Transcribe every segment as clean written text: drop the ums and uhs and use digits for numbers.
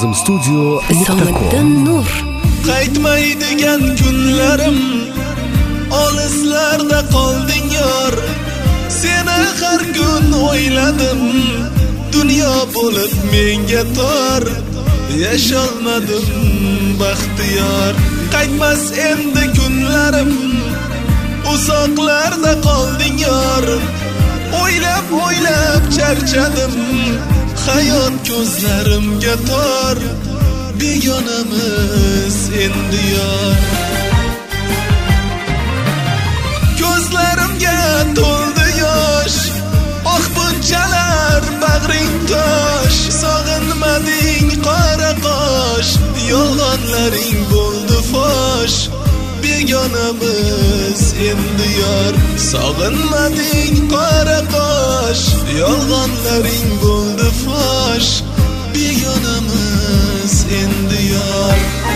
nozimstudio.com. Nur Qaytmaydigan kunlarim olislarda qolding yor. Seni har kun o'yladim, dunyo bo'lib menga tor. Yasholmadim baxtiyor. Qaytmas endi kunlarim, uzoqlarda qolding yor. O'ylab charchadim, hayot ko'zlarimga tor. Begonamiz endi yor. Ko'zlarimga to'ldi yosh, oq bunchalar bag'ring tosh. Sog'inmading qora qosh, yolg'onlaring bo'ldi fosh. Begonamiz endi yor. Sog'inmading qora qosh, yolg'onlaring bo'ldi fosh. Begonamiz endi yor.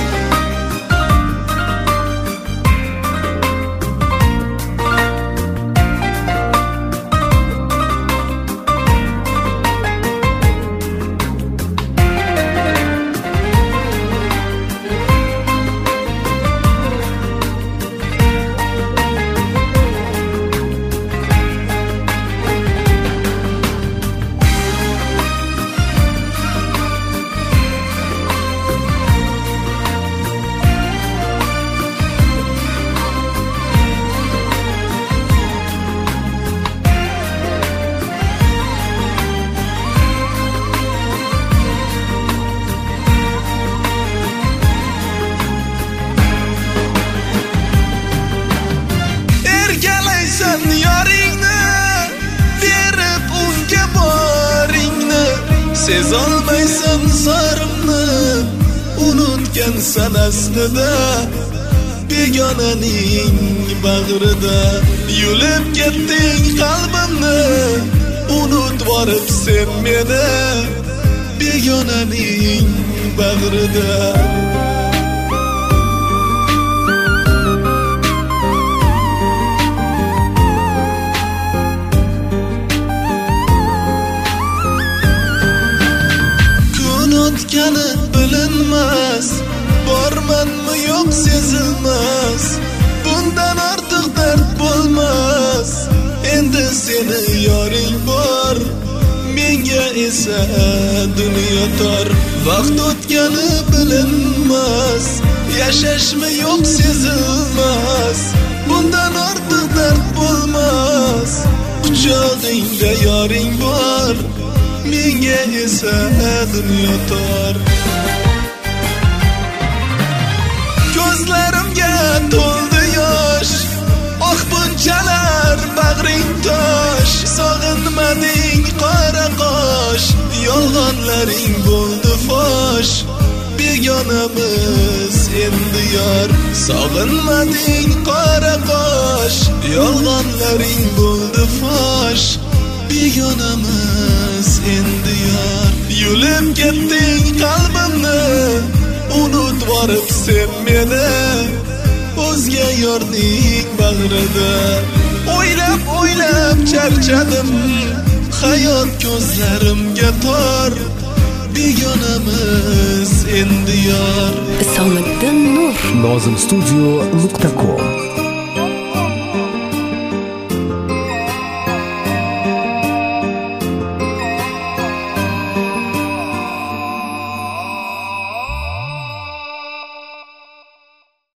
Sezolmaysan zorimni, unutgansan aslida. Begonaning bag'rida yulib ketding qalbimni, unut borib sen meni. Begonaning bag'rida o'tgani bilinmas, bormanmi yo'q sezilmas. Bundan ortiq dard bo'lmas, endi seni yoring bor, menga esa dunyo tor. Vaqt o'tgani bilinmas, yashashmi yo'q sezilmas. Bundan ortiq dard bo'lmas, quchog'ingda yoring bor, menga esa dunyo tor. Ko'zlarimga to'ldi yosh, oq bunchalar bag'ring tosh. Sog'inmading qora qosh, yolg'onlaring bo'ldi fosh. Begonamiz endi yor. Sog'inmading qora qosh, yolg'onlaring bo'ldi fosh. Begonamiz endi yor. Yulib ketding qalbimni, unut borib sen meni. O'zga yorning bag'rida o'ylab charchadim, hayot ko'zlarimga tor. Begonamiz endi yor. Nur nozimstudio.com.